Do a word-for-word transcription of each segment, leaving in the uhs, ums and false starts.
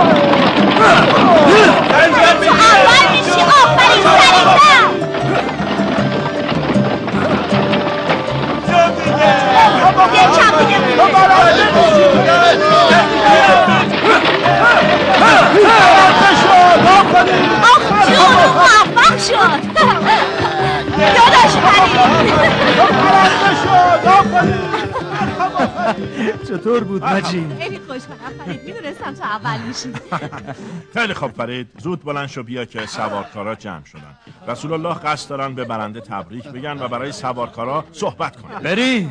اول میشی. آفرین سریع‌تر. یکم دیگه آخ جون موفق شد. داداش چطور بود مجید؟ خیلی خوشحالم فرید، میدونستم تو اول میشی. خیلی خوب فرید، زود بلند شو بیا که سوارکارا جمع شدن. رسول الله قصد دارن به برنده تبریک بگن و برای سوارکارا صحبت کنن. بریم.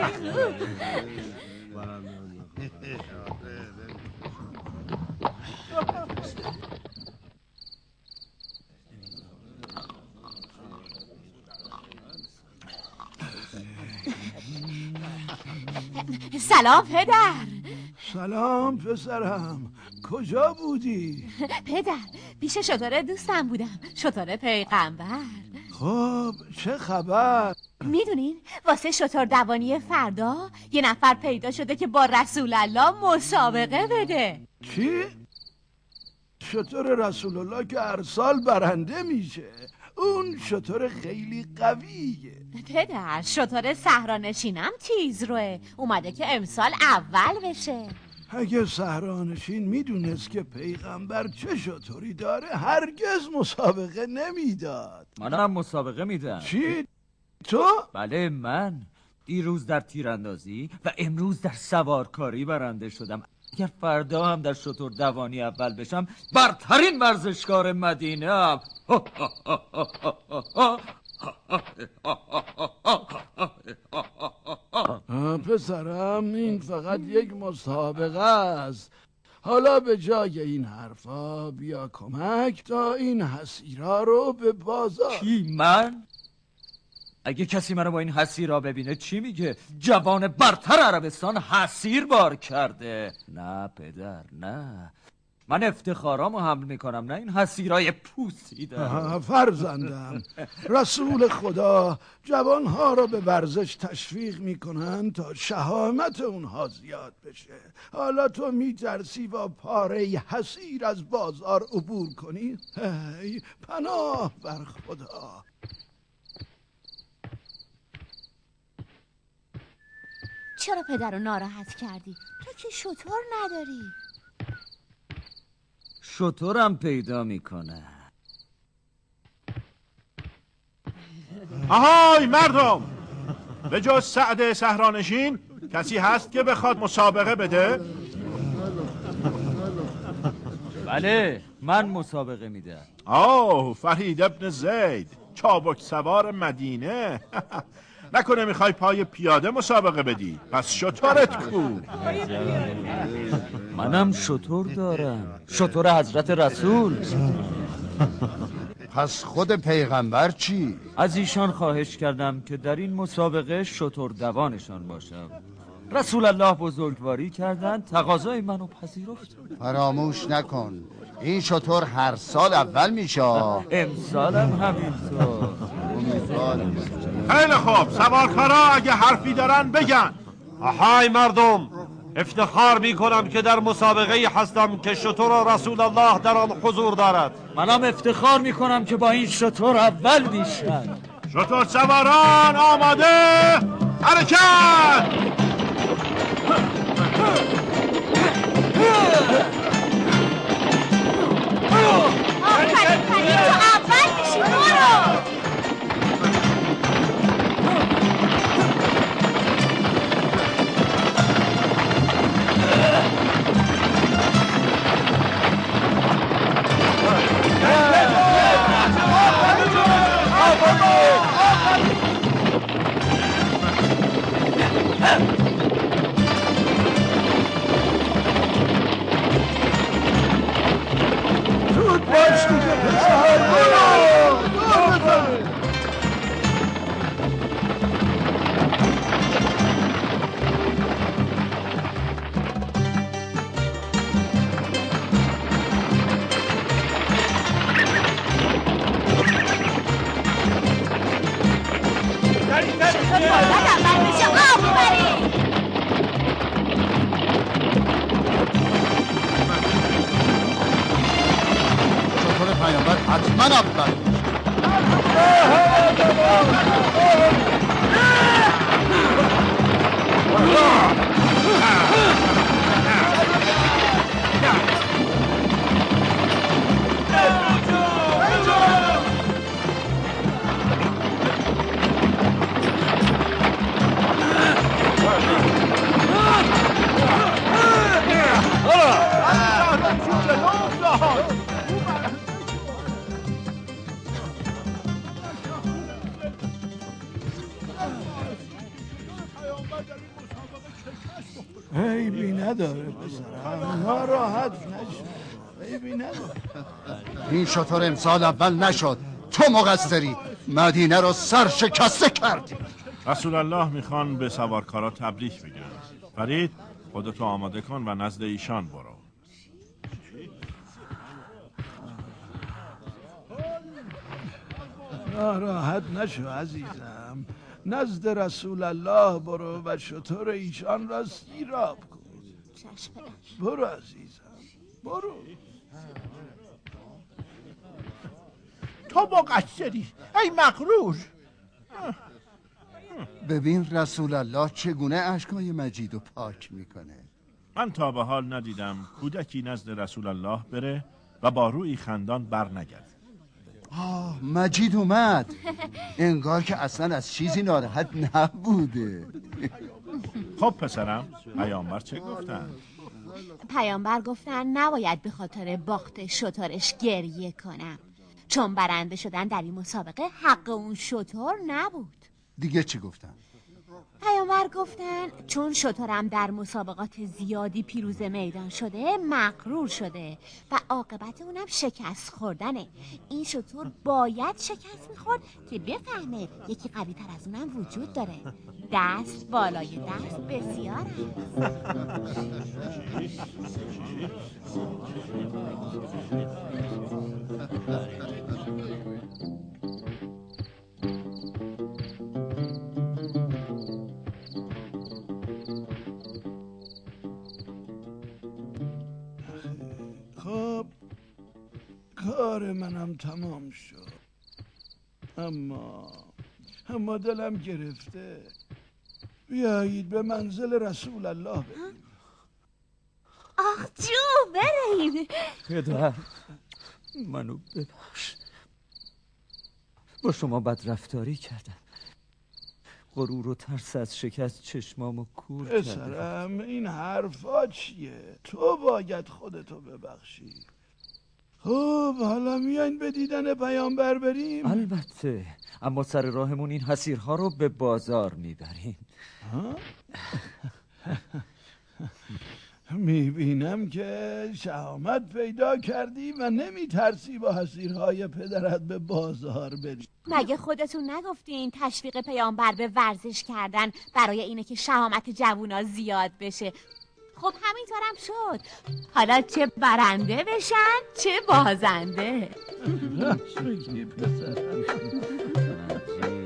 سلام پدر. سلام پسرم، کجا بودی؟ پدر پیش شطور دوستم بودم، شطور پیغمبر. خب چه خبر؟ میدونین واسه شطور دوانی فردا یه نفر پیدا شده که با رسول الله مسابقه بده. چی؟ شطور رسول الله که هر سال برنده میشه، اون شطور خیلی قویه. پدر شطور صحرانشینم تیز روه، اومده که امسال اول بشه. اگه صحرانشین میدونست که پیغمبر چه شطوری داره هرگز مسابقه نمیداد. منم مسابقه میدم. چی؟ تو؟ بله من. دیروز در تیراندازی و امروز در سوارکاری برنده شدم. اگر فردا هم در شطور دوانی اول بشم برترین ورزشکار مدینه ام. پسرم این فقط یک مسابقه است. حالا به جای این حرفا بیا کمک تا این حسیرا رو به بازار. کی من؟ اگه کسی منو با این حسیرا ببینه چی میگه؟ جوان برتر عربستان حسیر بار کرده. نه پدر نه، من افتخارامو حمل میکنم نه این حسیرای پوسیده. فرزندم، رسول خدا جوانها رو به ورزش تشویق میکنن تا شهامت اونها زیاد بشه. حالا تو میترسی با پاره حسیر از بازار عبور کنی؟ هی پناه بر خدا. چرا پدر رو ناراحت کردی؟ تو که شطور نداری. شطورم پیدا میکنه. آهای مردم، به جز سعد صحرانشین کسی هست که بخواد مسابقه بده؟ بله من مسابقه میدم. آه فرید ابن زید، چابک سوار مدینه. نکنه میخوای پای پیاده مسابقه بدی؟ پس شطورت کو؟ منم شطور دارم، شطور حضرت رسول. پس خود پیغمبر چی؟ از ایشان خواهش کردم که در این مسابقه شطور دوانشان باشم. رسول الله بزرگواری کردند، تقاضای منو پذیرفت. فراموش نکن این شطور هر سال اول میشه. امسالم همینطور. خیلی خوب، سوارکارا اگه حرفی دارن بگن. آهای مردم، افتخار میکنم که در مسابقه هستم که شطور رسول الله در آن حضور دارد. منم افتخار میکنم که با این شطور اول میشن. شطور سواران آماده، حرکت! آفرین فرید، تو اول میشی. برو. حتما اول. عیبی نداره پسرم، ناراحت نشو، عیبی نداره. این شطور امسال اول نشد، تو مقصری، مدینه رو سرشکسته کردی. رسول الله میخوان به سوارکارا تبریک بگن. فرید خودتو آماده کن و نزد ایشان برو. ناراحت نشو عزیزم، نزد رسول الله برو و شطور ایشان را سیراب کن. برو عزیزم، برو. تو مقصری ای مغرور. ببین رسول الله چگونه اشکای مجید رو پاک میکنه. من تا به حال ندیدم کودکی نزد رسول الله بره و با روی خندان بر نگرد. آه مجید اومد، انگار که اصلا از چیزی ناراحت نبوده. خب پسرم، پیامبر چه گفتن؟ پیامبر گفتن نباید به خاطر باخت شترش گریه کنم، چون برنده شدن در این مسابقه حق اون شتر نبود. دیگه چی گفتن؟ پیامبر گفتن چون شترم در مسابقات زیادی پیروز میدان شده مغرور شده و عاقبت اونم شکست خوردنه. این شتر باید شکست میخورد که بفهمه یکی قوی تر از اونم وجود داره. دست بالای دست بسیار خب کار منم تمام شد، اما اما دلم گرفته. بیایید به منزل رسول الله بریم. آخ جو بریم. پدر منو ببخش، با شما بدرفتاری کردم، غرور و ترس از شکست چشمامو کور کردم. پسرم این حرفا چیه؟ تو باید خودتو ببخشی. خب حالا میاین به دیدن پیامبر بریم؟ البته، اما سر راهمون این حسیرها رو به بازار میبریم. میبینم که شهامت پیدا کردی و نمیترسی با حسیرهای پدرت به بازار بری. مگه خودتون نگفتین تشویق پیامبر به ورزش کردن برای اینه که شهامت جوونا زیاد بشه؟ خب همینطورم شد. حالا چه برنده بشن چه بازنده. راست میگی پسرم.